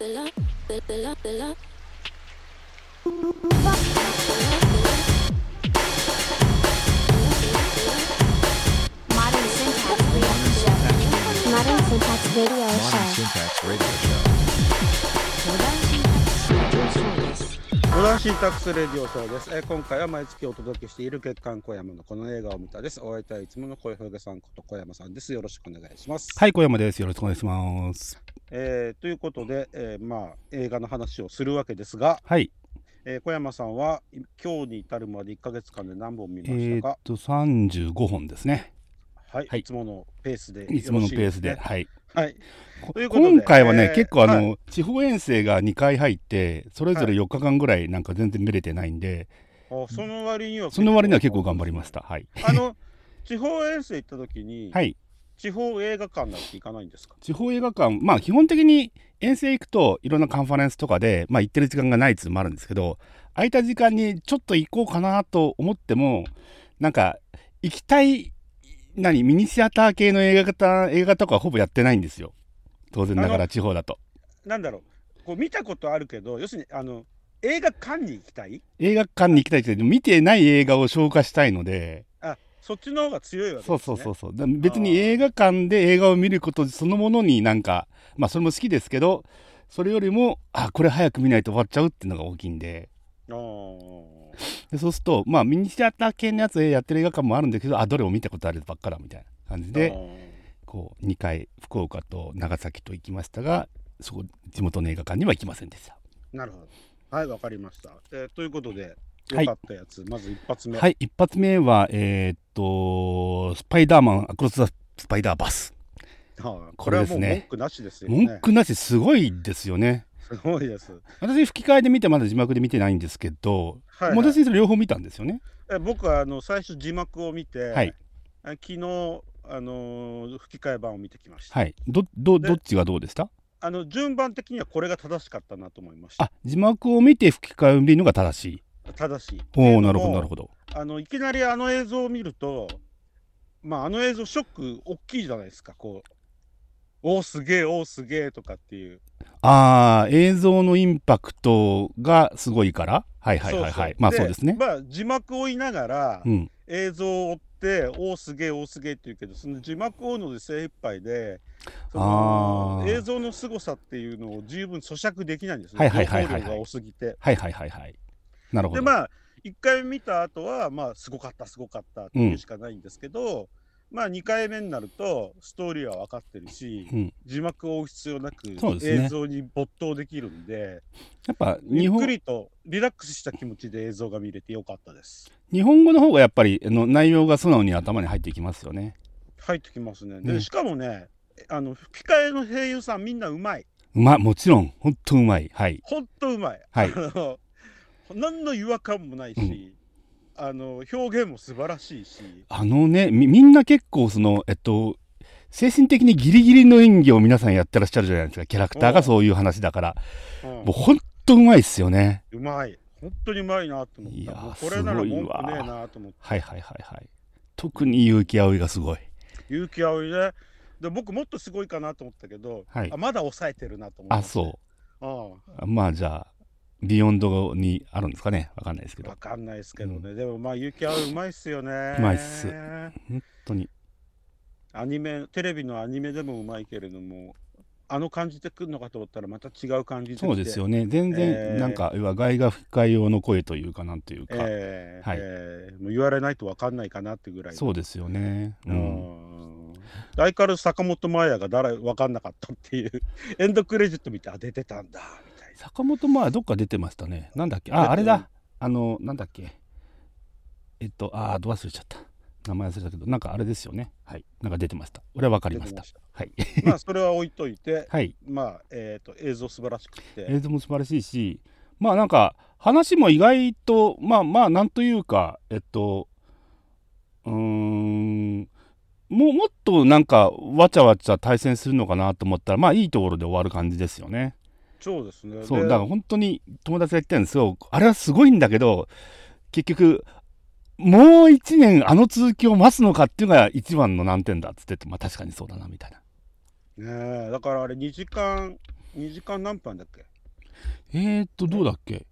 モダンシンタックスレディオショーです。今回は毎月お届けしている月刊小山のこの映画を見たです。お相手はいつもの小峠さんこと小山さんです。よろしくお願いします。 はい、小山です。よろしくお願いします。 ということで、映画の話をするわけですが、 はい。 小山さんは今日に至るまで1ヶ月間で何本見ましたか ？35本ですね。 はい、はい、いつものペースでよろしいですね。 いつものペースで、はい。 はい、 今回はね、結構地方遠征が2回入ってそれぞれ4日間ぐらいなんか全然見れてないんで、 その割には結構頑張りました。はい。 地方遠征行った時に、 はい、 地方映画館なんて行かないんですか？ 地方映画館、まあ基本的に遠征行くといろんなカンファレンスとかで、行ってる時間がないっていうのもあるんですけど、空いた時間にちょっと行こうかなと思っても、なんか行きたいミニシアター系の映画とかほぼやってないんですよ。当然ながら地方だと。 なんだろう、こう見たことあるけど、要するに映画館に行きたい？ 映画館に行きたいけど、見てない映画を消化したいので。 そっちの方が強いわけですね。 そう別に映画館で映画を見ることそのものになんか、それも好きですけど、それよりもこれ早く見ないと終わっちゃうっていうのが大きいんで。でそうするとミニシアター系のやつでやってる映画館もあるんだけど、どれも見たことあるばっかだみたいな感じで、こう2回福岡と長崎と行きましたが、そこ地元の映画館には行きませんでした。 なるほど。はい、わかりました。ということで良かったやつ、まず一発目。 はい、一発目はスパイダーマンアクロス・ザ・スパイダーバース。 これはもう文句なしですよね。 文句なし、すごいですよね。 すごいです。 私吹き替えで見てまだ字幕で見てないんですけど、私それ両方見たんですよね。 僕は最初字幕を見て、 はい、 昨日吹き替え版を見てきました。 はい。どっちがどうでした？ 順番的にはこれが正しかったなと思いました。 字幕を見て吹き替えを見るのが正しい。 正しい。 なるほどなるほど。 いきなり映像を見ると、映像ショック大きいじゃないですか。こう、おすげえとかっていう。 映像のインパクトがすごいから。はい。そうですね。 字幕を追いながら、映像を追っておすげえって言うけど、その字幕を追うので精一杯で、映像の凄さっていうのを十分咀嚼できないんですね。情報量が多すぎて。なるほど。で1回見た後はすごかったっていうしかないんですけど、2回目になるとストーリーは分かってるし、字幕を追う必要なく映像に没頭できるんで、 やっぱゆっくりとリラックスした気持ちで映像が見れてよかったです。 日本語の方がやっぱり内容が素直に頭に入ってきますよね。 入ってきますね。でしかもね、吹き替えの声優さんみんなうまい。 もちろん本当うまい。はい。 本当うまい。何の違和感もないし、表現も素晴らしいし、 みんな結構精神的にギリギリの演技を皆さんやってらっしゃるじゃないですか。キャラクターがそういう話だから、もう本当うまいっすよね。 うまい、本当にうまいなと思った。いやこれなら文句ねえなと思って。 はい。特に結城葵がすごい。 結城葵ね。で僕もっとすごいかなと思ったけど、まだ抑えてるなと思って。 そう。じゃあビヨンドにあるんですかね。わかんないですけど。 わかんないですけどね。でも結城葵うまいっすよね。 うまいっす。本当に。 テレビのアニメでもうまいけれども、感じてくるのかと思ったらまた違う感じで。 そうですよね。全然なんか外画吹き替え用の声というかなんていうか、 もう言われないとわかんないかなってぐらい。 そうですよね。 相変わらず坂本真綾がわかんなかったっていうエンドクレジット見て出てたんだみたいな。 坂本真綾どっか出てましたね。なんだっけ、あれだ、なんだっけ、ど忘れちゃった、名前忘れたけど、なんかあれですよね。はい、なんか出てました。俺は分かりました。はい。 それは置いといて、 はい。 映像素晴らしくて、 映像も素晴らしいし、なんか話も意外となんというかもっとなんかわちゃわちゃ対戦するのかなと思ったら、いいところで終わる感じですよね。 そうですね。 そうだから本当に友達が言ってるんですよ。あれはすごいんだけど、結局もう1年続きを待つのかっていうのが一番の難点だっつってて、確かにそうだなみたいな。 ねえ、だからあれ2時間 2時間何分だっけ？ どうだっけ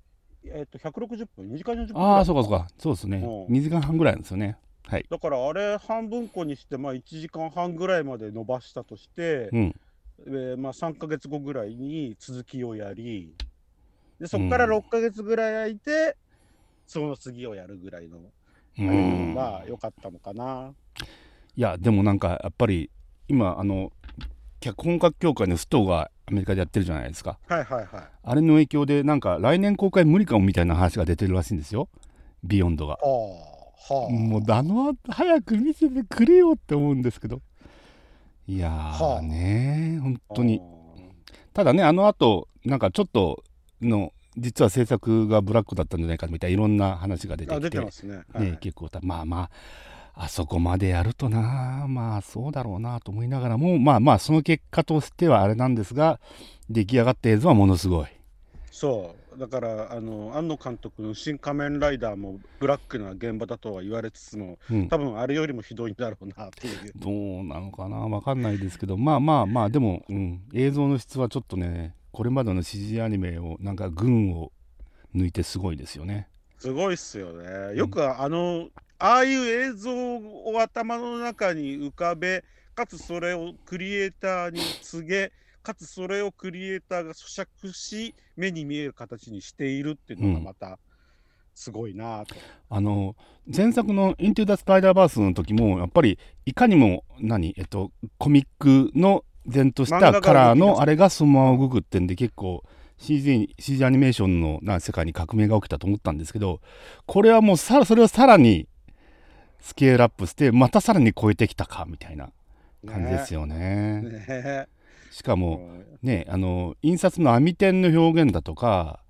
160分、2時間40分。 ああ、そうかそうか、そうですね。2時間半ぐらいなんですよね。はい。 だからあれ半分こにして、まあ1時間半ぐらいまで伸ばしたとして、まあ3ヶ月後ぐらいに続きをやり、でそこから6ヶ月ぐらい空いて、その次をやるぐらいのあれのが良かったのかな。 いやでもなんかやっぱり今脚本家協会のストがアメリカでやってるじゃないですか。 はいはいはい。 あれの影響でなんか来年公開無理かもみたいな話が出てるらしいんですよ、ビヨンドが。もう早く見せてくれよって思うんですけど。いやーね本当に。ただね、あの後なんかちょっとの実は制作がブラックだったんじゃないかみたいないろんな話が出てきて、 出てますね。はい、 結構まああそこまでやるとな、まあそうだろうなと思いながらも、まあその結果としてはあれなんですが、出来上がった映像はものすごい。 そうだから庵野監督の「新仮面ライダー」もブラックな現場だとは言われつつも、多分あれよりもひどいんだろうなっていう。 どうなのかな、分かんないですけど、まあでも、映像の質はちょっとね、これまでの CG アニメをなんか群を抜いてすごいですよね。 すごいっすよね。よくああいう映像を頭の中に浮かべ、かつそれをクリエイターに告げ、かつそれをクリエイターが咀嚼し、目に見える形にしているっていうのがまたすごいなと。 前作の「イントゥ・ザ・スパイダーバース」の時もやっぱりいかにもコミックの前としたカラーのあれがそのまま動くってんで、結構 CG アニメーションの世界に革命が起きたと思ったんですけど、これはもうそれをさらにスケールアップしてまたさらに超えてきたかみたいな感じですよね。しかもね、印刷の網点の表現だとか、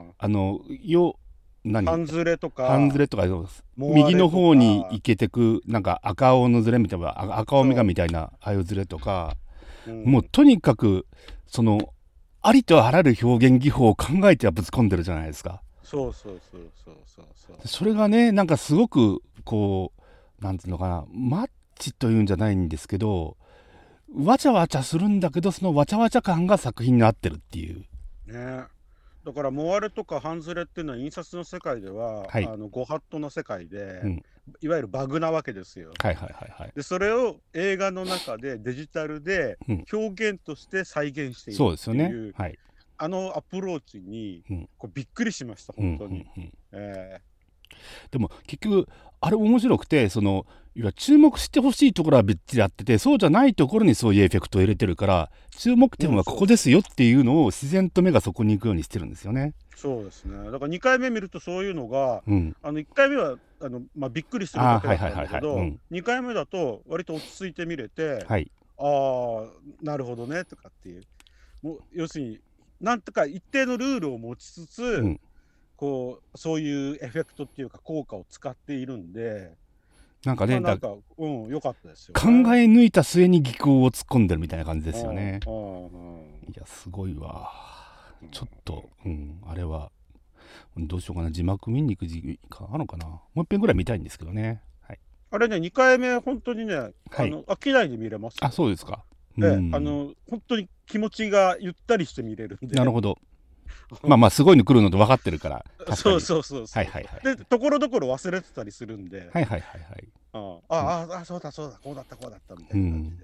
半ズレとか右の方に行けてくなんか赤青のズレみたいな、赤青みがみたいなああいうズレとか、もうとにかくそのありとあらゆる表現技法を考えてぶち込んでるじゃないですか。 そうそれがね、なんかすごくこうなんていうのかな、マッチというんじゃないんですけど、わちゃわちゃするんだけど、そのわちゃわちゃ感が作品に合ってるっていうね。だからモアレとかハンズレっていうのは印刷の世界では、ご法度の世界で、いわゆるバグなわけですよ。でそれを映画の中でデジタルで表現として再現しているっていう、あのアプローチにびっくりしました本当に。 でも結局あれ面白くて、注目してほしいところはびっちりあってて、そうじゃないところにそういうエフェクトを入れてるから、注目点はここですよっていうのを自然と目がそこに行くようにしてるんですよね。 そうですね。だから2回目見るとそういうのが、1回目はびっくりするだけだったんだけど、2回目だと割と落ち着いて見れて、ああなるほどねとかっていう、もう要するになんとか一定のルールを持ちつつ、そういうエフェクトっていうか効果を使っているんで、 なんかね、 良かったですよ、 考え抜いた末に技巧を突っ込んでるみたいな感じですよね。いやすごいわ。ちょっと、あれはどうしようかな、字幕見に行く時間あるのかな。もう一遍ぐらい見たいんですけどね。 あれね、2回目本当にね、飽きないで見れます。 あ、そうですか。 本当に気持ちがゆったりして見れるんで。 なるほど。まあすごいの来るのと分かってるから。 そうでところどころ忘れてたりするんで、そうだこうだったみたいな感じ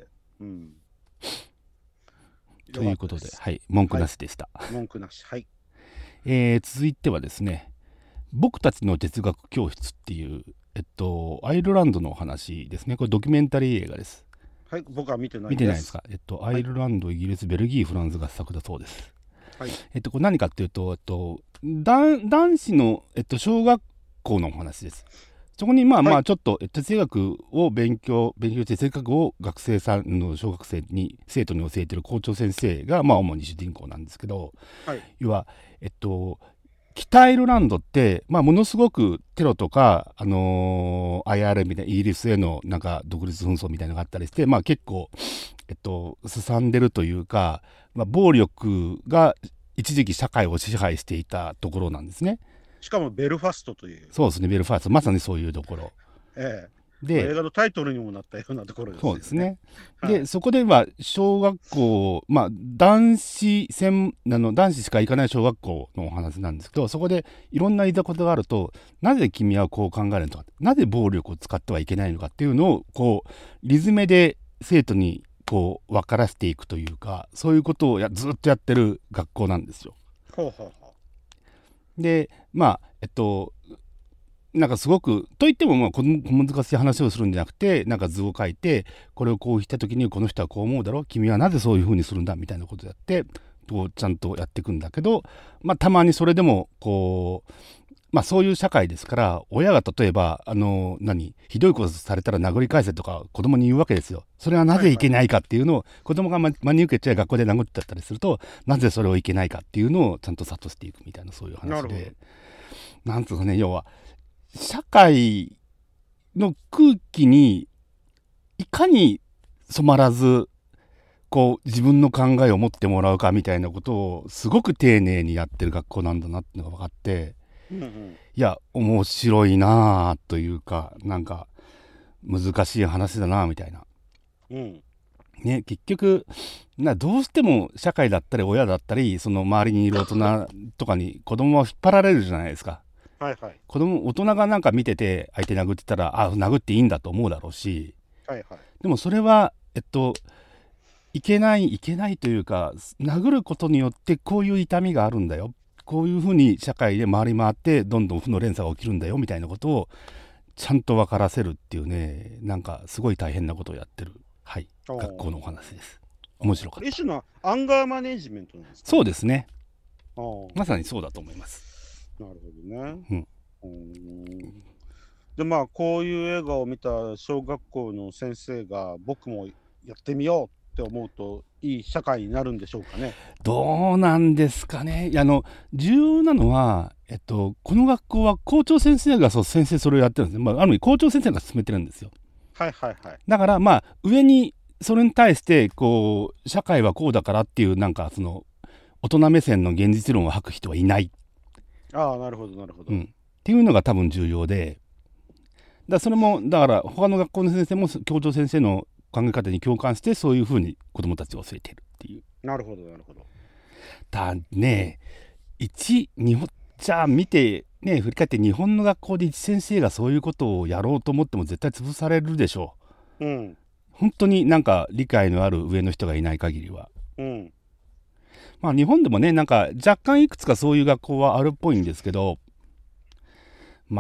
で。 ということで、文句なしでした。 文句なし。 続いてはですね、僕たちの哲学教室っていうアイルランドのお話ですね。これドキュメンタリー映画です。 僕は見てないです。 見てないですか。アイルランド、イギリス、ベルギー、フランスが作だそうです。これ何かっていうと、男子の、小学校のお話です。そこにちょっと哲学を勉強して哲学を学生さんの小学生に生徒に教えてる校長先生が主に主人公なんですけど、要は北アイルランドって、ものすごくテロとか、IRA みたいなイギリスへのなんか独立紛争みたいなのがあったりして、結構、すさんでるというか、暴力が一時期社会を支配していたところなんですね。 しかもベルファストという。 そうですね、ベルファスト、まさにそういうところ。 で、 映画のタイトルにもなったようなところですよね。 そうですね。 はい、 でそこでは小学校、男子しか行かない小学校のお話なんですけど、そこでいろんないざことがあると、なぜ君はこう考えるのか、なぜ暴力を使ってはいけないのかっていうのをこうリズムで生徒にこう分からせていくというか、そういうことをずっとやってる学校なんですよ。 ほうほうほう。でなんかすごくといっても小難しい話をするんじゃなくて、なんか図を書いて、これをこうした時にこの人はこう思うだろう、君はなぜそういうふうにするんだみたいなことをやってこうちゃんとやっていくんだけど、たまにそれでもこうそういう社会ですから、親が例えばひどいことされたら殴り返せとか子供に言うわけですよ。それはなぜいけないかっていうのを子供が真に受けちゃい学校で殴ってたりすると、なぜそれをいけないかっていうのをちゃんと諭していくみたいな、そういう話で、なんつうかね、要は社会の空気にいかに染まらずこう自分の考えを持ってもらうかみたいなことをすごく丁寧にやってる学校なんだなっていうのが分かって、いや面白いなというか、なんか難しい話だなみたいな、ね、結局どうしても社会だったり親だったりその周りにいる大人とかに子供は引っ張られるじゃないですか。大人がなんか見てて相手殴ってたら、殴っていいんだと思うだろうし、でもそれはいけないというか、殴ることによってこういう痛みがあるんだよ、こういうふうに社会で回り回ってどんどん負の連鎖が起きるんだよみたいなことをちゃんと分からせるっていうね、なんかすごい大変なことをやってる、学校のお話です。面白かった。 一種のアンガーマネジメントなんですか？ そうですね。まさにそうだと思います。 なるほどね。でこういう映画を見た小学校の先生が僕もやってみようって思うといい社会になるんでしょうかね。 どうなんですかね。重要なのは、この学校は校長先生がそれをやってるんですね。ある意味校長先生が進めてるんですよ。だから上にそれに対してこう社会はこうだからっていうなんかその大人目線の現実論を吐く人はいない。 なるほど。 っていうのが多分重要で、それもだから他の学校の先生も校長先生の考え方に共感してそういうふうに子どもたちを教えているっていう。 なるほど。 だね、日本じゃあ見てね、振り返って日本の学校で一先生がそういうことをやろうと思っても絶対潰されるでしょう。本当になんか理解のある上の人がいない限りは。日本でもね、なんか若干いくつかそういう学校はあるっぽいんですけど、で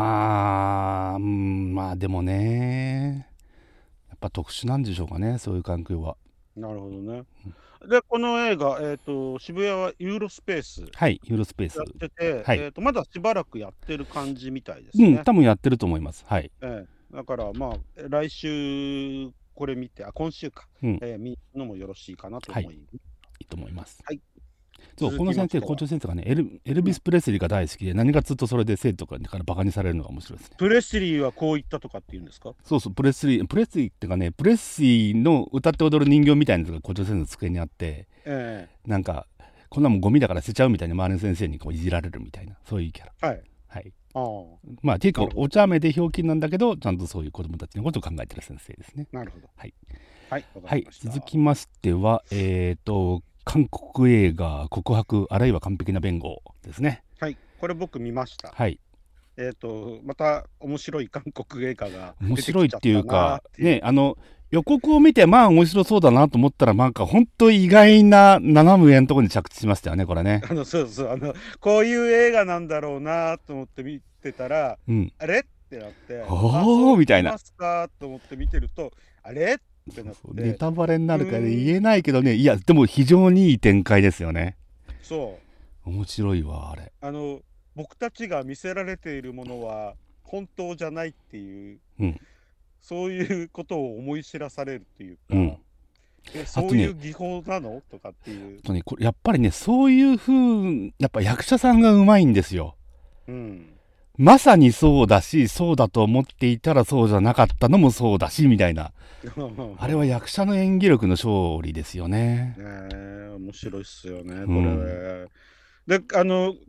もね、やっぱ特殊なんでしょうかね、そういう環境は。 なるほどね。で、この映画、渋谷はユーロスペース。 ユーロスペース。 やってて、まだしばらくやってる感じみたいですね。 多分やってると思います。 だから来週これ見て、今週か、見るのもよろしいかなと思います。 いいと思います。そう、この先生、校長先生がね、エルビス・プレスリーが大好きで、何かずっとそれで生徒からバカにされるのが面白いですね。 プレスリーはこう言ったとかって言うんですか？ そう、プレスリーっていうかね、プレスリーの歌って踊る人形みたいなのが校長先生の机にあって、なんかこんなもんゴミだから捨てちゃうみたいな周りの先生にこういじられるみたいな、そういうキャラ。っていうかお茶目でひょうきんなんだけど、ちゃんとそういう子どもたちのことを考えてる先生ですね。 なるほど。 続きましては韓国映画告白あるいは完璧な弁護ですね。 これ僕見ました。 はい。 また面白い韓国映画が面白いっていうかね、予告を見て面白そうだなと思ったらなんか本当意外な斜めのところに着地しましたよね、これね。 こういう映画なんだろうなと思って見てたら、あれってなって、 おーみたいな。 ますかと思って見てると、あれってなって。 ネタバレになるから言えないけどね、いやでも非常にいい展開ですよね。面白いわあれ。 僕たちが見せられているものは本当じゃないっていう、そういうことを思い知らされるっていうか、そういう技法なのとかっていう。 これやっぱりね、そういうやっぱ役者さんがうまいんですよ。まさにそうだし、そうだと思っていたらそうじゃなかったのもそうだしみたいなあれは役者の演技力の勝利ですよね。 面白いっすよねこれ。で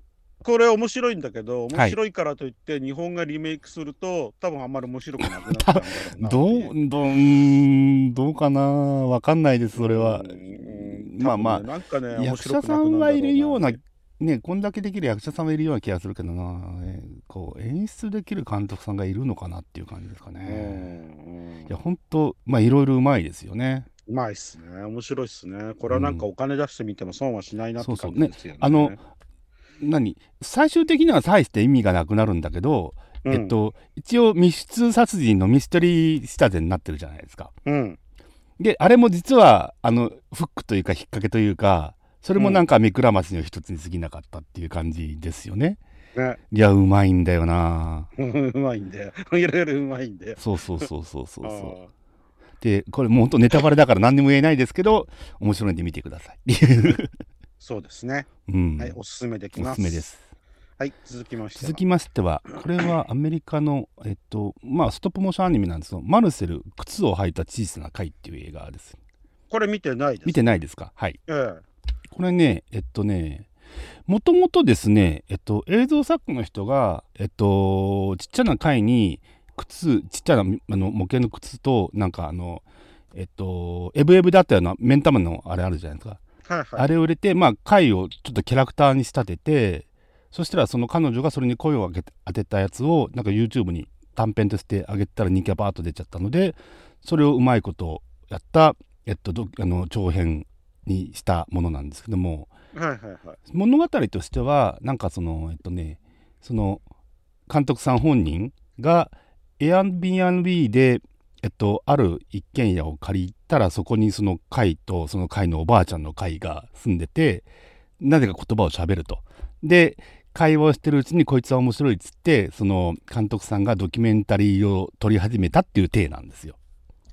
これ面白いんだけど、面白いからといって日本がリメイクすると多分あんまり面白くなくなっちゃうんだろうなどうかな、わかんないですそれは。まあまあ、 なんかね、 役者さんはいるようなね、こんだけできる役者さんはいるような気がするけどな、こう演出できる監督さんがいるのかなっていう感じですかね。いや本当まあいろいろうまいですよね。 うまいっすね、面白いっすね。これはなんかお金出してみても損はしないなって感じですよね。 最終的には大して意味がなくなるんだけど、一応密室殺人のミステリー仕立てになってるじゃないですか。であれも実はフックというか引っ掛けというか、それもなんか目くらましの一つに過ぎなかったっていう感じですよね。いやうまいんだよな。 うまいんだよ。いろいろうまいんだよ。 そうでこれもうほんとネタバレだから何にも言えないですけど、面白いんで見てください。 そうですね。はい、おすすめできます。 おすすめです。 はい、続きましては、これはアメリカの、まあ、ストップモーションアニメなんですけど、マルセル、靴を履いた小さな貝っていう映画です。 これ見てないです。 見てないですか。はい。これね、もともとですね、映像作家の人が、ちっちゃな貝にちっちゃな模型の靴と、なんかエブエブだったような目ん玉のあれあるじゃないですか。あれを入れて、まあ、貝をちょっとキャラクターに仕立てて、そしたらその彼女がそれに声を当てたやつをなんか YouTube に短編として上げたら人気がバーッと出ちゃったので、それをうまいことやった、長編にしたものなんですけども、物語としてはなんかその監督さん本人が Airbnb である一軒家を借りたら、そこにその貝とその貝のおばあちゃんの貝が住んでて、なぜか言葉を喋ると。で会話をしてるうちにこいつは面白いっつって、その監督さんがドキュメンタリーを撮り始めたっていう体なんですよ。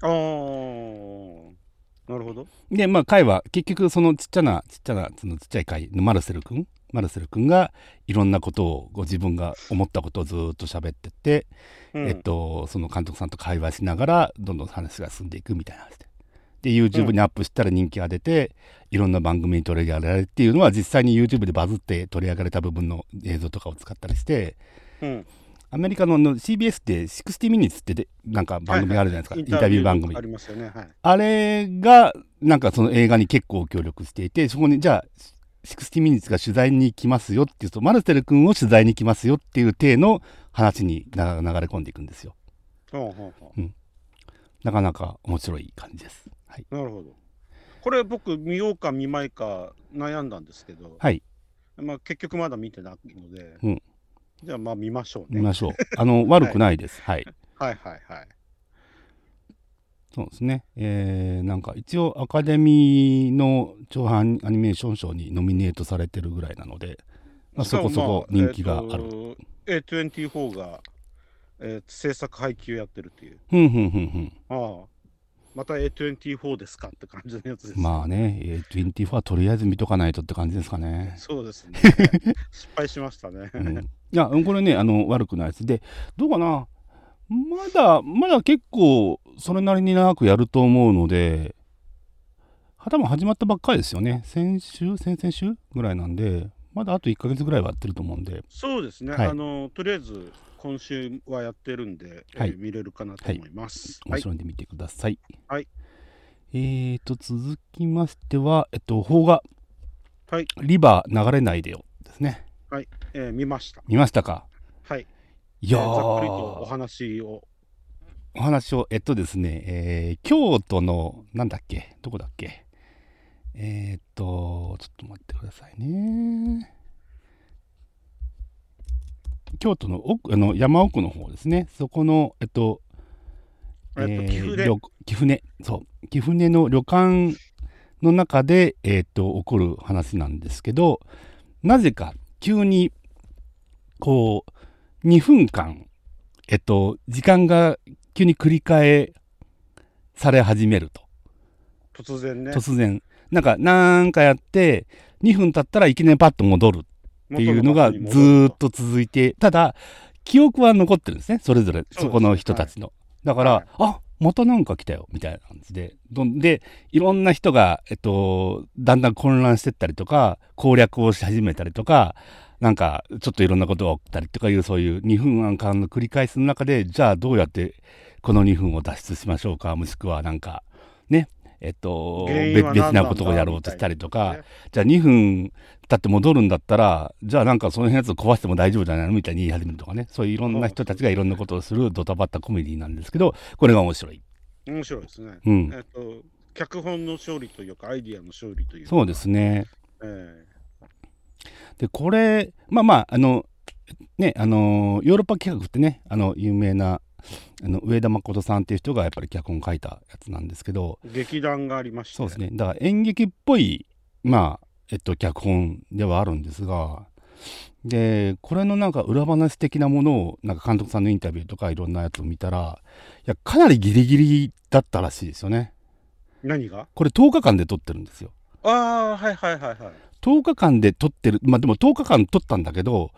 なるほど。 でまあ貝は結局そのちっちゃなそのちっちゃい貝のマルセル君がいろんなことを自分が思ったことをずっと喋ってて、その監督さんと会話しながらどんどん話が進んでいくみたいな話で、YouTube にアップしたら人気が出て、いろんな番組に取り上げられるっていうのは実際に YouTube でバズって取り上げられた部分の映像とかを使ったりして、アメリカのCBS で60 Minutes ってなんか番組があるじゃないですか、インタビュー番組ありますよね。あれがなんかその映画に結構協力していて、そこにじゃあ60 Minutes が取材に来ますよっていうと、マルセル君を取材に来ますよっていう体の話に流れ込んでいくんですよ。なかなか面白い感じです。 なるほど。これ僕見ようか見まいか悩んだんですけど、まあ、結局まだ見てないので、じゃあまあ見ましょうね。 見ましょう。悪くないです。そうですね。なんか一応アカデミーの長編アニメーション賞にノミネートされてるぐらいなので、まあ、そこそこ人気がある。 A24 が、制作配給やってるっていう。また A24 ですかって感じのやつです。 まあね、A24 はとりあえず見とかないとって感じですかね。 そうですね。失敗しましたね。 いや、これね、悪くないです。で、どうかな、まだ結構それなりに長くやると思うので、多分始まったばっかりですよね。先々週ぐらいなんで、まだあと1ヶ月ぐらいはやってると思うんで。 そうですね。とりあえず今週はやってるんで、見れるかなと思います。 面白いんで見てください。続きましては、邦画、リバー流れないでよですね。 見ました。 見ましたか。 いやざっくりとお話をですね、京都のなんだっけ、どこだっけ、ちょっと待ってくださいね。京都の山奥の方ですね。そこの貴船の旅館の中で起こる話なんですけど、なぜか急にこう2分間時間が急に繰り返され始めると。突然なんかやって2分経ったらいきなりパッと戻るっていうのがずっと続いて、ただ記憶は残ってるんですね、それぞれそこの人たちの。だから、またなんか来たよみたいな感じで、いろんな人がだんだん混乱してったりとか攻略をし始めたりとか、 なんかちょっといろんなことが起きたりとかいう、そういう2分間の繰り返しの中で、じゃあどうやってこの2分を脱出しましょうか、もしくはなんかね、別なことをやろうとしたりとか、じゃあ2分経って戻るんだったら、じゃあなんかその辺やつを壊しても大丈夫じゃないのみたいに言い始めるとかね、そういういろんな人たちがいろんなことをするドタバタコメディなんですけど、これが面白い。 面白いですね。脚本の勝利というか、アイディアの勝利というか。 そうですね。で、これ、まあ、ね、ヨーロッパ企画ってね、有名な、上田誠さんっていう人がやっぱり脚本書いたやつなんですけど、 劇団がありまして。 そうですね。だから演劇っぽい、脚本ではあるんですが、で、これのなんか裏話的なものを、なんか監督さんのインタビューとかいろんなやつを見たら、いや、かなりギリギリだったらしいですよね。 何が？ これ10日間で撮ってるんですよ。 はいはいはいはい。 10日間で撮ってる、でも10日間撮ったんだけど、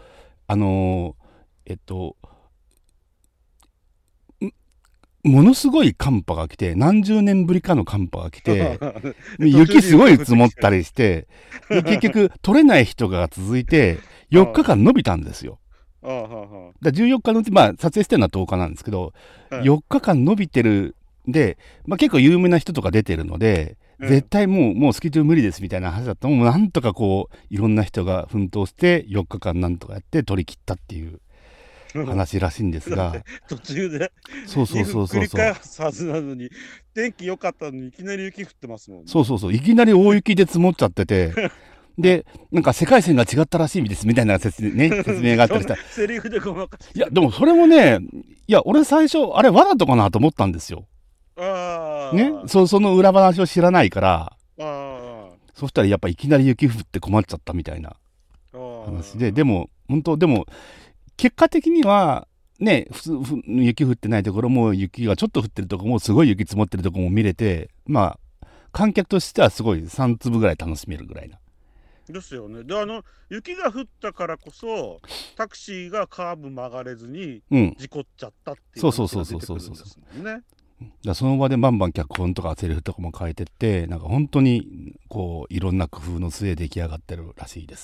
ものすごい寒波が来て、何十年ぶりかの寒波が来て、雪すごい積もったりして、で結局撮れない人が続いて、4日間伸びたんですよ。だ14日のうち、撮影してるのは10日なんですけど、4日間伸びてるんで、結構有名な人とか出てるので、絶対もうスケジュール無理ですみたいな話だったのも、なんとかこういろんな人が奮闘して4日間なんとかやって取り切ったっていう話らしいんですが途中でそう繰り返すはずなのに、天気良かったのにいきなり雪降ってますもんね。 そういきなり大雪で積もっちゃっててでなんか世界線が違ったらしいですみたいな説明があったりしたセリフでごまかして。 いやでもそれもね、いや俺最初あれわざとかなと思ったんですよ。ね、その裏話を知らないから、そしたらやっぱいきなり雪降って困っちゃったみたいな話で、でも結果的にはね、雪降ってないところも雪がちょっと降ってるところもすごい雪積もってるところも見れて、観客としてはすごい3粒ぐらい楽しめるぐらいな。 ですよね。で雪が降ったからこそタクシーがカーブ曲がれずに事故っちゃったっていう話が出てくるんですもんね。 だその場でバンバン脚本とかセリフとかも変えてって、なんか本当にこういろんな工夫の末出来上がってるらしいです。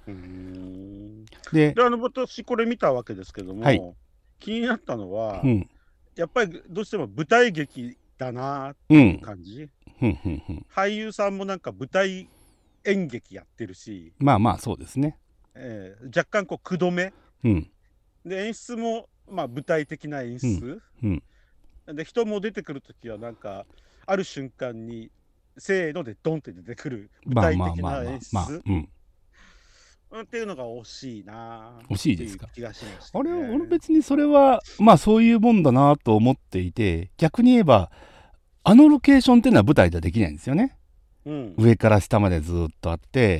で私これ見たわけですけども、気になったのは、やっぱりどうしても舞台劇だなっていう感じ。俳優さんもなんか舞台演劇やってるし、 そうですね。 若干こうくどめ、で演出も舞台的な演出、で人も出てくるときはなんかある瞬間にせーのでドンって出てくる舞台的な演出っていうのが惜しいな。 惜しいですか。 気がしました、ね。 俺別にそれはそういうもんだなと思っていて、逆に言えばロケーションっていうのは舞台ではできないんですよね。上から下までずっとあって、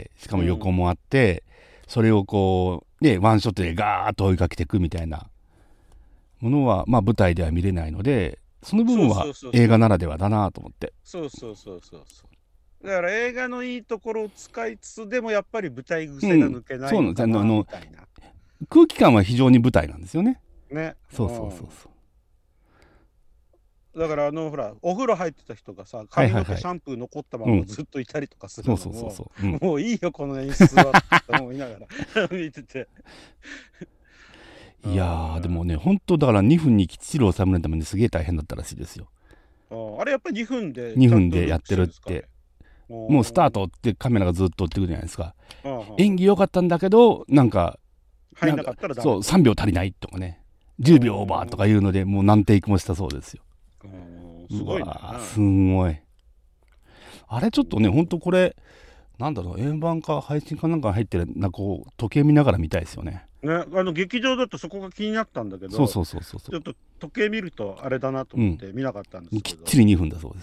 しかも横もあって、それをこうワンショットでガーッと追いかけていくみたいなものは舞台では見れないので、その部分は映画ならではだなと思って。 そうだから映画のいいところを使いつつでもやっぱり舞台癖が抜けないのかなみたいな、 空気感は非常に舞台なんですよね。そうだからほらお風呂入ってた人がさ、髪の毛シャンプー残ったままずっといたりとかするのも、もういいよこの演出はって思いながら見てていやでもね、本当だから2分にきっちり収めるためにすげえ大変だったらしいですよ。 あれやっぱり2分でやってるって、もうスタートってカメラがずっと追ってくるじゃないですか。演技良かったんだけどなんか入んなかったらダメ、 そう3秒足りないとかね、10秒オーバーとかいうのでもう何テイクもしたそうですよ。 すごいな。すごい。あれちょっとね、本当これなんだろう、円盤か配信かなんか入ってるこう時計見ながら見たいですよね。 劇場だとそこが気になったんだけど、ちょっと時計見るとあれだなと思って見なかったんですけど、 きっちり2分だそうです。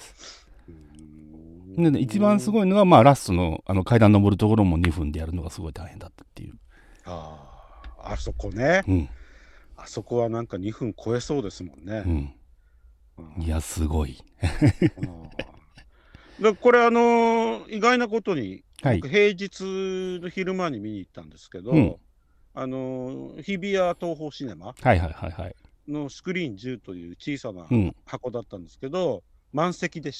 で一番すごいのがラストの階段登るところも2分でやるのがすごい大変だったっていう。 あそこね、あそこはなんか2分超えそうですもんね。 いやすごいでこれ意外なことに、僕平日の昼間に見に行ったんですけど、日比谷東宝シネマのスクリーン10という小さな箱だったんですけど、満席でした。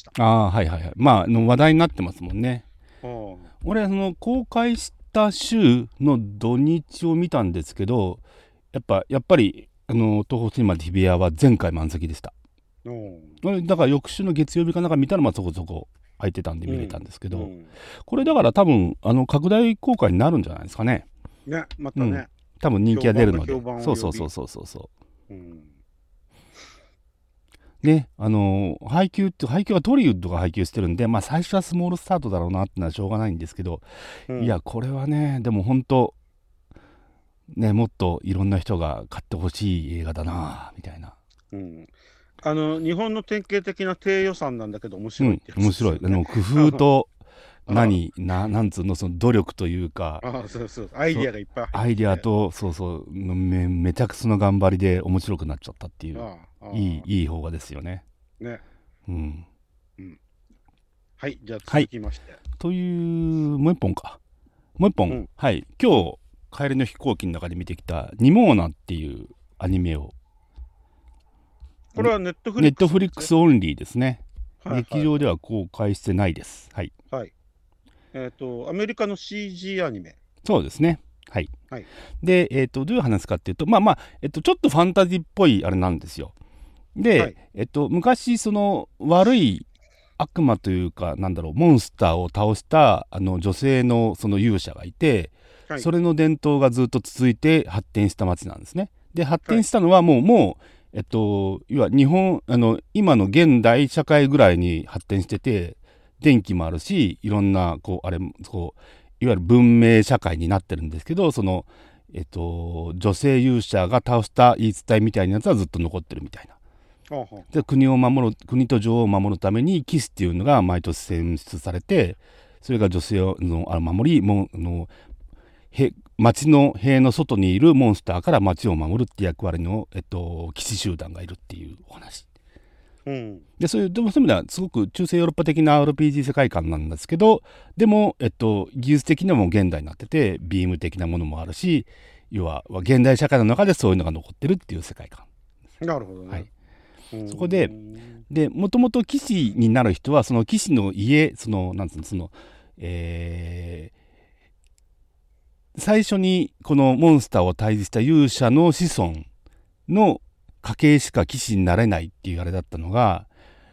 話題になってますもんね。俺公開した週の土日を見たんですけど、やっぱり東宝シネマで日比谷は前回満席でした。だから翌週の月曜日かなんか見たらそこそこ空いてたんで見れたんですけど、これだから多分拡大公開になるんじゃないですかね。 ね、またね、 多分人気が出るので。そう。で、配給はトリウッドが配給してるんで、最初はスモールスタートだろうなってのはしょうがないんですけど、いやこれはね、でも本当ね、もっといろんな人が買ってほしい映画だなみたいな。 日本の典型的な低予算なんだけど面白いってやつですよね。 面白い。工夫となんつうの、その努力というか、 そうアイディアがいっぱい入ってて、 アイディアとめちゃくその頑張りで面白くなっちゃったっていういい邦画ですよね。 はい、じゃあ続きまして、 というもう一本、はい、今日帰りの飛行機の中で見てきたニモーナっていうアニメを。 これはネットフリックスオンリーですね。劇場では公開してないです。はい。 アメリカの CG アニメ。 そうですね。はい。で、どういう話かっていうと、ちょっとファンタジーっぽいあれなんですよ。で、昔その悪い悪魔というかモンスターを倒した女性のその勇者がいて、それの伝統がずっと続いて発展した町なんですね。で、発展したのはもう要は日本今の現代社会ぐらいに発展してて、電気もあるし、いろんないわゆる文明社会になってるんですけど、その女性勇者が倒した言い伝えみたいなやつはずっと残ってるみたいな。で、国と女王を守るために騎士っていうのが毎年選出されて、それが女性を守り、町の塀の外にいるモンスターから町を守るって役割の、騎士集団がいるっていうお話。で、そういう意味ではすごく中世ヨーロッパ的な RPG 世界観なんですけど、でも、技術的にも現代になってて、ビーム的なものもあるし、要は現代社会の中でそういうのが残ってるっていう世界観。 なるほどね。 そこでもともと騎士になる人はその騎士の家、最初にこのモンスターを退治した勇者の子孫の家系しか騎士になれないっていうあれだったのが、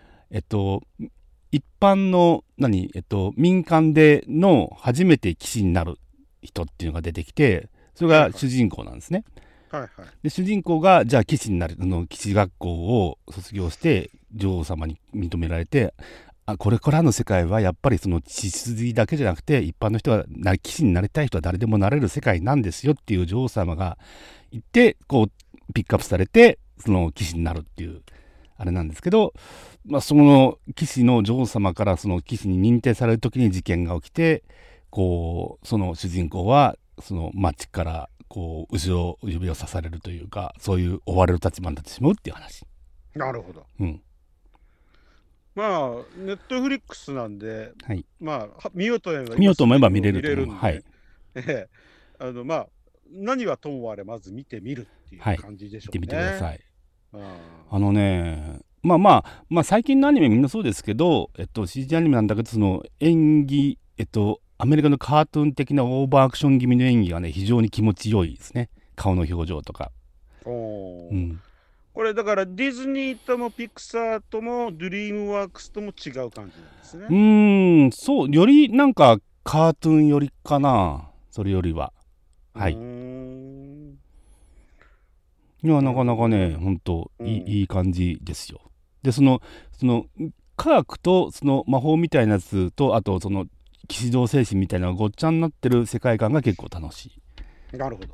一般の民間での初めて騎士になる人っていうのが出てきて、それが主人公なんですね。で、主人公がじゃあ騎士になる騎士学校を卒業して女王様に認められて、これからの世界はやっぱりその血筋だけじゃなくて、一般の人が騎士になりたい人は誰でもなれる世界なんですよっていう女王様が言ってピックアップされて、その騎士になるっていうあれなんですけど、その騎士の女王様からその騎士に認定される時に事件が起きて、その主人公はその町から後ろ指を刺されるというか、そういう追われる立場になってしまうっていう話。 なるほど。ネットフリックスなんで、見ようと思えば見れるんで、何はともあれまず見てみるっていう感じでしょうね。 見てみてください。最近のアニメみんなそうですけど、CG アニメなんだけど、その演技、アメリカのカートゥーン的なオーバーアクション気味の演技がね、非常に気持ちよいですね。顔の表情とか。 これだからディズニーともピクサーともドリームワークスとも違う感じなんですね。 そう、よりなんかカートゥーンよりかな、それよりは。はい。いや、なかなかね、ほんといい感じですよ。で、その科学とその魔法みたいなやつと、あとその騎士道精神みたいなのがごっちゃになってる世界観が結構楽しい。なるほど。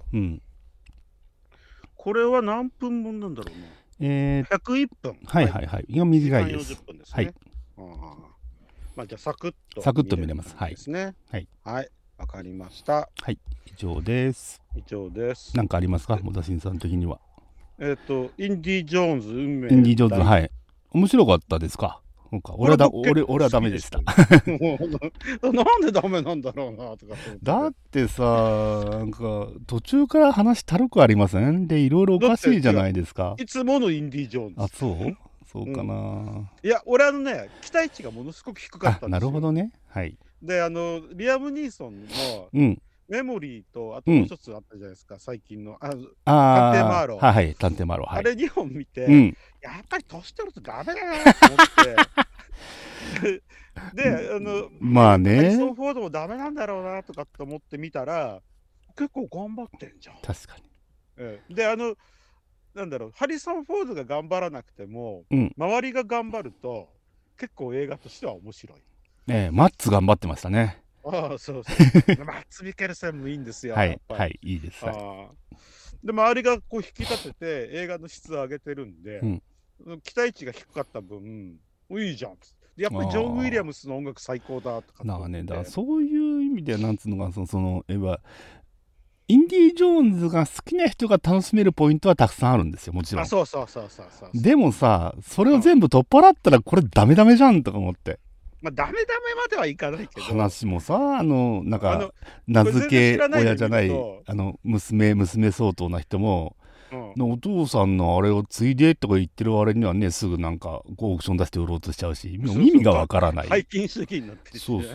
これは何分分なんだろうね。101分。 今短いです。 40分ですね。じゃあサクッと見れます。 ですね。わかりました。 以上です。何かありますか、モダシンさん的には。 インディ・ジョーンズ運命。 インディ・ジョーンズ、はい。面白かったですか。俺はダメでした。 なんでダメなんだろうなとか。 だってさ、なんか途中から話たるくありませんで、いろいろおかしいじゃないですか。 いつものインディ・ジョーンズ。 あ、そうかな。 いや、俺期待値がものすごく低かったんですよ。 なるほどね。はい。 で、リアム・ニーソンのメモリーと、あともう一つあったじゃないですか、最近の。探偵マーロ。 はい、探偵マーロ。はい、 あれ2本見て、やっぱり年取るとダメだなと思って。で、 まあね。 ハリソン・フォードもダメなんだろうなとかって思ってみたら、結構頑張ってんじゃん。 確かに。で、なんだろう、ハリソン・フォードが頑張らなくても、周りが頑張ると、結構映画としては面白い。 マッツ頑張ってましたね。 ああ、そうそう。マッツ・ミケルセンもいいんですよ。 はい、はい、いいです。 で、周りがこう引き立てて、映画の質を上げてるんで、期待値が低かった分、いいじゃん。やっぱりジョン・ウィリアムスの音楽最高だとか。 なんかね、そういう意味では、なんつうのか、インディ・ジョーンズが好きな人が楽しめるポイントはたくさんあるんですよ、もちろん。 そう。 でもさ、それを全部取っ払ったら、これダメダメじゃんとか思って。 まあ、ダメダメまではいかないけど。 話もさ、なんか、名付け親じゃない、娘相当な人も、お父さんのあれを継いでとか言ってる割にはね、すぐなんか、オークション出して売ろうとしちゃうし、意味がわからない。 背筋主義になってるし、 そう。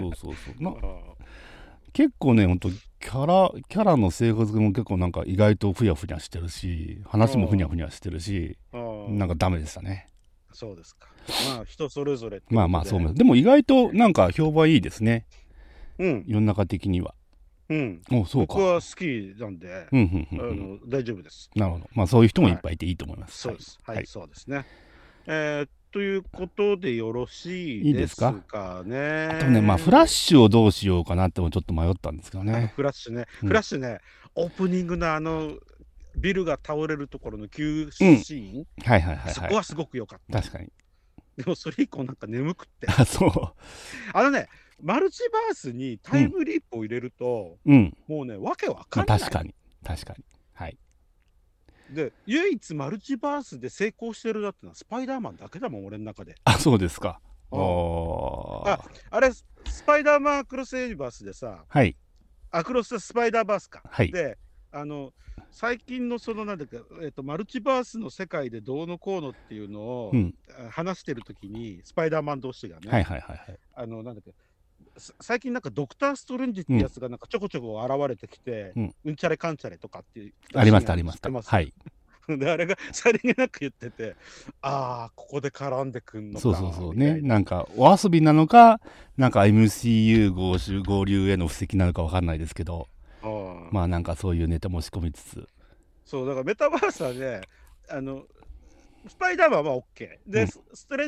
結構ね、ほんと、キャラの性格も結構なんか意外とふにゃふにゃしてるし、話もふにゃふにゃしてるし、なんかダメでしたね。 そうですか。まあ人それぞれ。 まあそうでも意外となんか評判いいですね。世の中的には。そうか。 僕は好きなんで、大丈夫です。 なるほど。まあそういう人もいっぱいいていいと思います。 そうです。はい、そうですね。ということでよろしいですかね。 あとね、まあフラッシュをどうしようかなってもちょっと迷ったんですけどね。 フラッシュね、オープニングのビルが倒れるところの救出シーン、そこはすごく良かった。 確かに。 でもそれ以降なんか眠くって。 そう。 マルチバースにタイムリープを入れると、もうね、わけわかんない。 確かに。はい。 で、唯一マルチバースで成功してるなってのはスパイダーマンだけだもん、俺の中で。 そうですか。 あれ、スパイダーマンアクロスユニバースでさ、アクロススパイダーバースか。で、最近のなんだっけ、マルチバースの世界でどうのこうのっていうのを話してるときに、スパイダーマン同士がね、なんだっけ、最近なんかドクター・ストレンジってやつがなんかちょこちょこ現れてきて、うんちゃれかんちゃれとかっていう。 ありました。はい。 で、あれがさりげなく言ってて、ここで絡んでくんのか。 そうね。なんかお遊びなのか、なんか MCU 合流への布石なのかわかんないですけど、まあなんかそういうネタも仕込みつつ。 そう、だからメタバースはね、スパイダーマンは OK。で、ド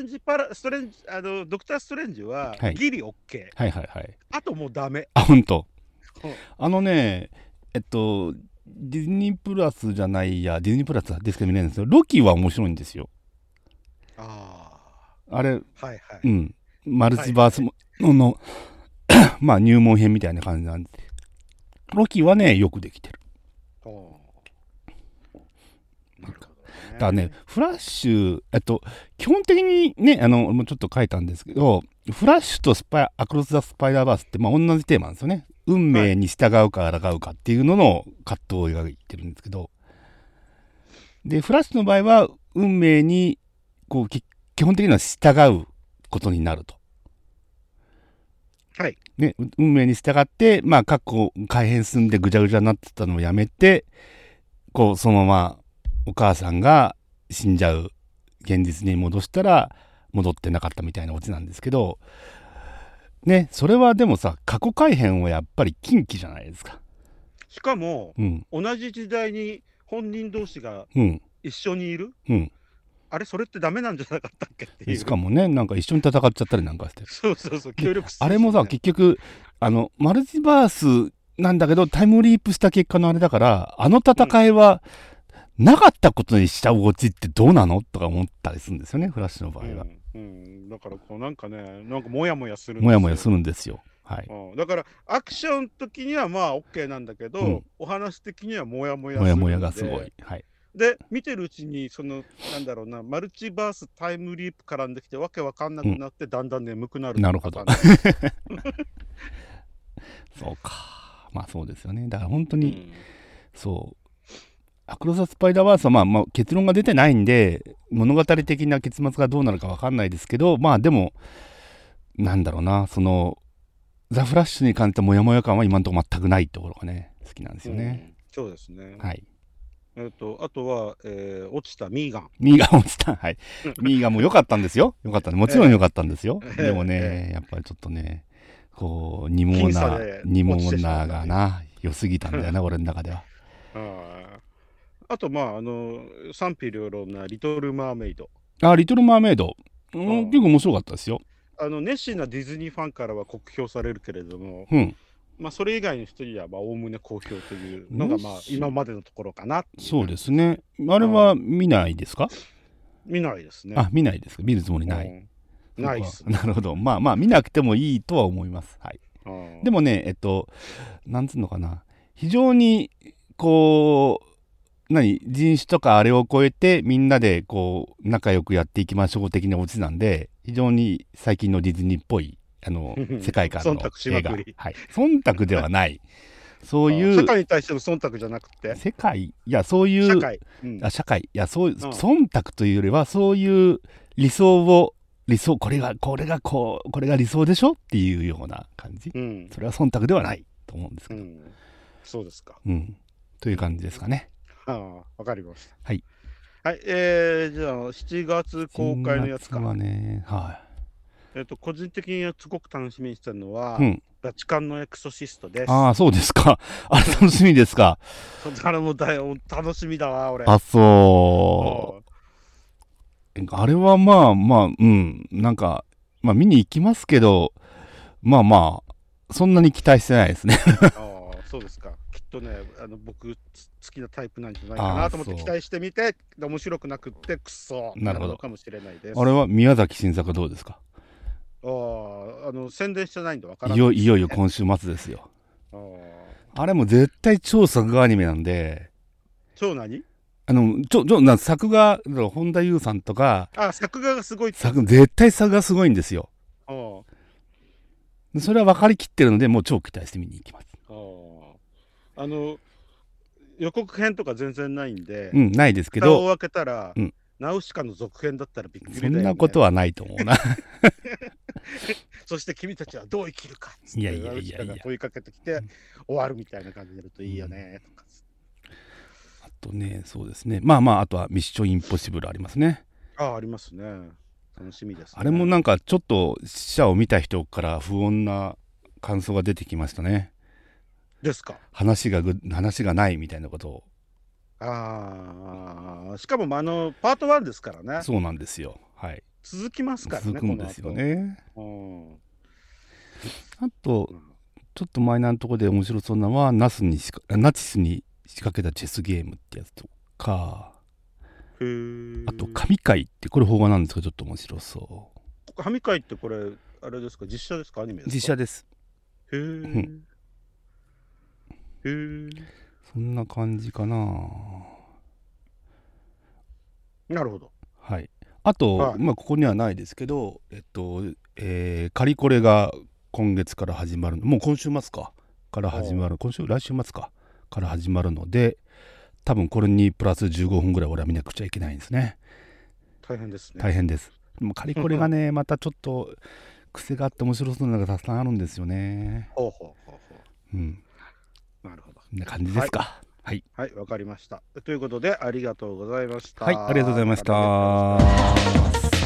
クター・ストレンジはギリ OK。あともうダメ。 ほんと。ディズニープラスじゃないや、ディズニープラスですけど見れるんですけど、ロキは面白いんですよ。あれ、マルチバースの、まあ入門編みたいな感じなんで。ロキはね、よくできてる。だからね、フラッシュ、基本的にね、もうちょっと書いたんですけど、フラッシュとアクロス・ザ・スパイダーバースって、まあ同じテーマなんですよね。運命に従うか抗うかっていうのの葛藤を描いてるんですけど、で、フラッシュの場合は、運命に、こう、基本的には従うことになると。ね、運命に従って、まあ、過去改変すんでぐちゃぐちゃになってたのをやめて、こう、そのまま、お母さんが死んじゃう現実に戻したら戻ってなかったみたいなオチなんですけどね、それはでもさ、過去改変はやっぱり禁忌じゃないですか。 しかも、同じ時代に本人同士が一緒にいる、あれそれってダメなんじゃなかったっけっていう。 しかもね、なんか一緒に戦っちゃったりなんかして、 そう協力して、 あれもさ、結局マルチバースなんだけどタイムリープした結果のあれだから、戦いは、なかったことにしちゃうオチってどうなのとか思ったりするんですよね、フラッシュの場合は。 だからこうなんかね、なんかモヤモヤするんですよ。はい。 だからアクション時にはまあ OK なんだけど、お話的にはモヤモヤがすごい。はい。 で見てるうちになんだろうな、マルチバースタイムリープ絡んできてわけわかんなくなって、だんだん眠くなる。 なるほど。そうか。まあそうですよね。だから本当に、そう。アクロス・ザ・スパイダーバースは、まあ結論が出てないんで、物語的な結末がどうなるか分かんないですけど、まあでも、なんだろうな、 ザ・フラッシュに関してモヤモヤ感は今のところ全くないところがね好きなんですよね。 そうですね。 はい。 あとは、落ちたミーガン。 ミーガン落ちた。はい。ミーガンも良かったんですよ。良かったもちろん良かったんですよ。でもね、やっぱりちょっとね、こう、ニモーナがな、良すぎたんだよな、俺の中では。 あと、賛否両論なリトル・マーメイド。 リトル・マーメイド。結構面白かったですよ。 熱心なディズニーファンからは酷評されるけれども、それ以外の人にはおおむね好評というのが今までのところかな。 そうですね。あれは見ないですか？ 見ないですね。 見ないですか？見るつもりない。 ないですね。 なるほど。見なくてもいいとは思います。はい。でもね、なんつうのかな。非常に、こう、人種とかあれを超えてみんなでこう仲良くやっていきましょう的なオチなんで、非常に最近のディズニーっぽい世界観の映画。はい。忖度ではない。そういう。 社会に対しての忖度じゃなくて。 そういう。社会。忖度というよりは、そういう理想、これが理想でしょっていうような感じ。それは忖度ではないと思うんですけど。 そうですか。 という感じですかね。 わかりました。 はい。 はい。じゃあ、7月公開のやつか。 7月はね、 個人的にすごく楽しみにしてるのは、バチカンのエクソシストです。 そうですか。あれ楽しみですか。 あれも楽しみだわ、俺。 そう。あれはなんか、見に行きますけど、そんなに期待してないですね。 そうですか。きっとね、僕、好きなタイプなんじゃないかなと思って期待してみて、面白くなくってクソなるのかもしれないです。 あれは宮崎新作どうですか？ 宣伝してないんで分からない、 いよいよ今週末ですよ。あれも絶対超作画アニメなんで。 超何？ 作画、本田優さんとか。 作画がすごいって。 絶対作画すごいんですよ。それは分かりきってるので、もう超期待して見に行きます。 予告編とか全然ないんで、 ないですけど、 蓋を開けたら、ナウシカの続編だったらびっくりだよね。 そんなことはないと思うな。 そして君たちはどう生きるかってナウシカが問いかけてきて、終わるみたいな感じになるといいよねとか。 あとね、そうですね。あとはミッションインポッシブルありますね。 ありますね。楽しみですね。 あれもなんかちょっと死者を見た人から不穏な感想が出てきましたね。 ですか。 話がないみたいなことを。 しかもパート1ですからね。 そうなんですよ。はい。 続きますからね。 続くんですよね。あと、ちょっとマイナーなところで面白そうなのはナチスに仕掛けたチェスゲームってやつとか。あと神回ってこれ邦画なんですけどちょっと面白そう。 神回ってこれあれですか？実写ですか？アニメですか？ 実写です。 へえ。 そんな感じかな。 なるほど。 はい。あと、ここにはないですけど、カリコレが今月から始まるの、もう今週末から始まる、来週末から始まるので、多分これにプラス15分ぐらい俺は見なくちゃいけないんですね。 大変ですね。 大変です。でもカリコレがね、またちょっと癖があって面白そうなのがたくさんあるんですよね。 なるほど。 こんな感じですか。はい。 はい、わかりました。ということで、ありがとうございました。 はい、ありがとうございました。